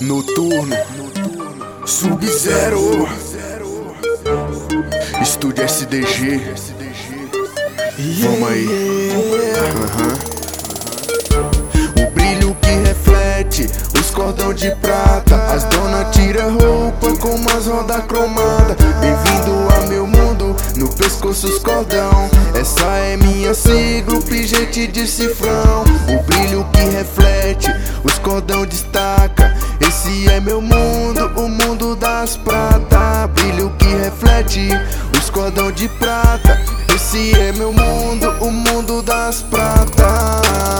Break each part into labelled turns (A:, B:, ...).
A: Noturno, Sub-Zero, Estúdio SDG. Vamos aí. O brilho que reflete os cordão de prata. As dona tira roupa com umas roda cromada. Bem-vindo a meu mundo, no pescoço os cordão. Essa é minha sigla, o pingente de cifrão. O brilho que reflete os cordão destaca. Esse é meu mundo, o mundo das prata. Brilho que reflete os cordão de prata. Esse é meu mundo, o mundo das prata.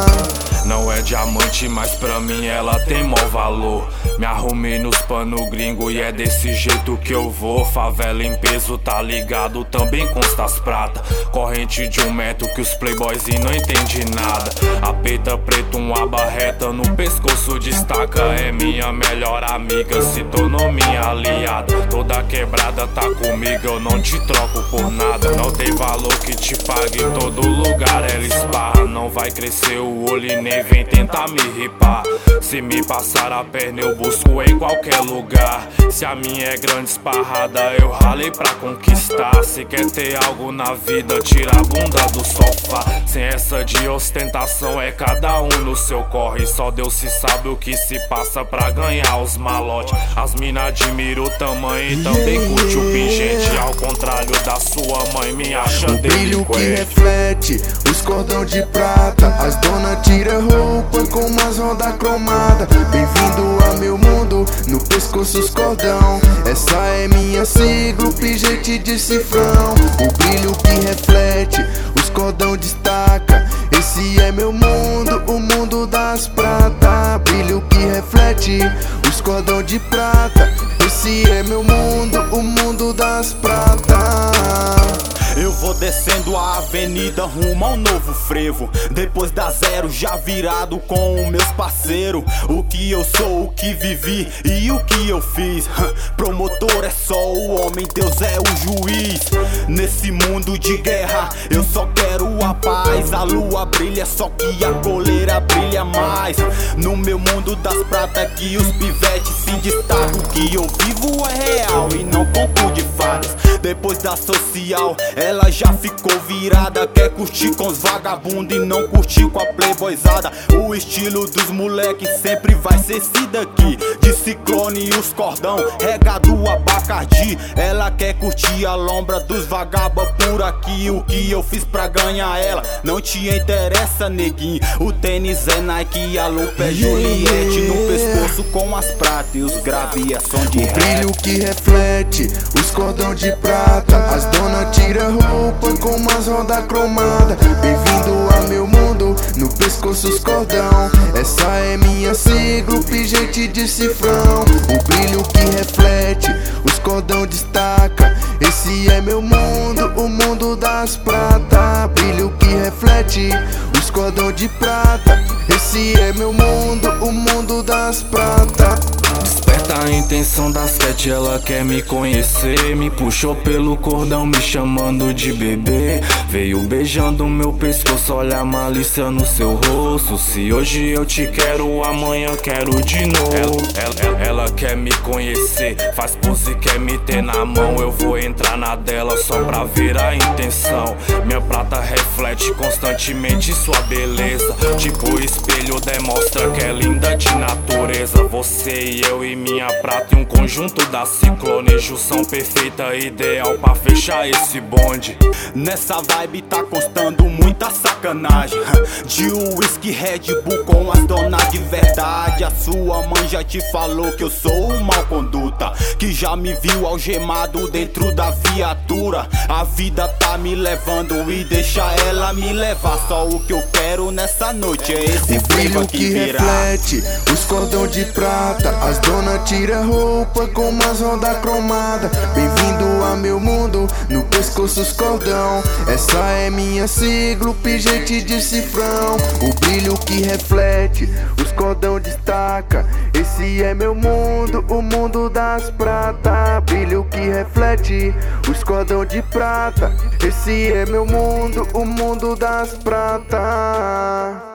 B: Não é diamante, mas pra mim ela tem mó valor. Me arrumei nos pano gringo e é desse jeito que eu vou. Favela em peso, tá ligado, também consta as prata. Corrente de 1 metro que os playboys e não entende nada. A peita preta, uma barreta no pescoço destaca. É minha melhor amiga, se tornou minha aliada. Toda quebrada tá comigo, eu não te troco por nada. Não tem valor que te pague, em todo lugar ela esparra. Não vai crescer o olho e nem vem tentar me ripar. Se me passar a perna eu busco em qualquer lugar. Se a minha é grande esparrada eu ralei pra conquistar. Se quer ter algo na vida tira a bunda do sofá. Sem essa de ostentação é cada um no seu corre. Só Deus se sabe o que se passa pra ganhar os malotes. As mina admiram o tamanho e também curte o pingente. Ao contrário da sua mãe me acha
A: delinquente. O brilho que reflete os cordão de prata. As dona tira roupa com umas roda cromada. Bem-vindo a meu mundo, no pescoço os cordão. Essa é minha sigla, o pingente de cifrão. O brilho que reflete os cordão destaca. Esse é meu mundo, o mundo das prata. Brilho que reflete os cordão de prata. Esse é meu mundo, o mundo das prata.
C: Eu vou descendo a avenida rumo ao novo frevo. Depois da zero já virado com os meus parceiros. O que eu sou, o que vivi e o que eu fiz. Promotor é só o homem, Deus é o juiz. Nesse mundo de guerra eu só quero a paz. A lua brilha, só que a coleira brilha mais. No meu mundo das pratas que os pivetes se destacam. O que eu vivo é real e não conto de fadas. Depois da social ela já ficou virada. Quer curtir com os vagabundos e não curtir com a playboyzada. O estilo dos moleques sempre vai ser esse daqui. De ciclone e os cordão, regado a Bacardi. Ela quer curtir a lombra dos vagabas por aqui. O que eu fiz pra ganhar ela não te interessa, neguinho. O tênis é Nike e a lupa é Juliette. No pescoço com as pratas e os graves é som de
A: rap. O brilho que reflete os cordão de prata. As dona tira roupa com umas roda cromada. Bem-vindo a meu mundo, no pescoço os cordão. Essa é minha sigla, o pingente de cifrão. O brilho que reflete os cordão destaca. Esse é meu mundo, o mundo das prata. Brilho que reflete os cordão de prata. Esse é meu mundo, o mundo das prata.
B: Desperta a intenção das 7, ela quer me conhecer. Me puxou pelo cordão me chamando de bebê. Veio beijando meu pescoço, olha a malícia no seu rosto. Se hoje eu te quero, amanhã quero de novo. Ela quer me conhecer, faz pose, quer me ter na mão. Eu vou entrar na dela só pra ver a intenção. Minha prata reflete constantemente sua beleza. Tipo espelho demonstra que é linda de natureza. Você e eu e minha prata em um conjunto da ciclone. Junção perfeita, ideal pra fechar esse bonde.
C: Nessa vibe tá constando muita sacanagem. De whisky Red Bull com as donas de verdade. A sua mãe já te falou que eu sou um mau conduta, que já me viu algemado dentro da viatura. A vida tá me levando e deixa ela me levar. Só o que eu quero nessa noite é esse
A: brilho que reflete os cordão de prata. As dona tira roupa com umas roda cromada. Bem-vindo a meu mundo, no pescoço os cordão. Essa é minha sigla, o pingente de cifrão. O brilho que reflete os cordão destaca. Esse é meu mundo, o mundo das prata. Brilho que reflete os cordão de prata. Esse é meu mundo, o mundo das prata.